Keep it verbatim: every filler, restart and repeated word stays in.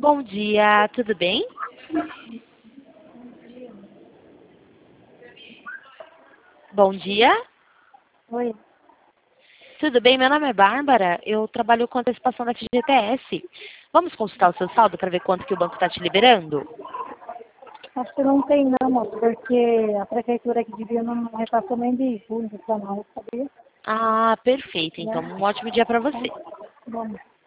Bom dia, tudo bem? Bom dia, Oi. tudo bem? Meu nome é Bárbara, eu trabalho com antecipação da F G T S. Vamos consultar o seu saldo para ver quanto que o banco está te liberando? Acho que não tem não, moço, porque a prefeitura que devia não repassou nem de julho para nós, sabia? Ah, perfeito. Né? Então, um ótimo dia para você. Vamos.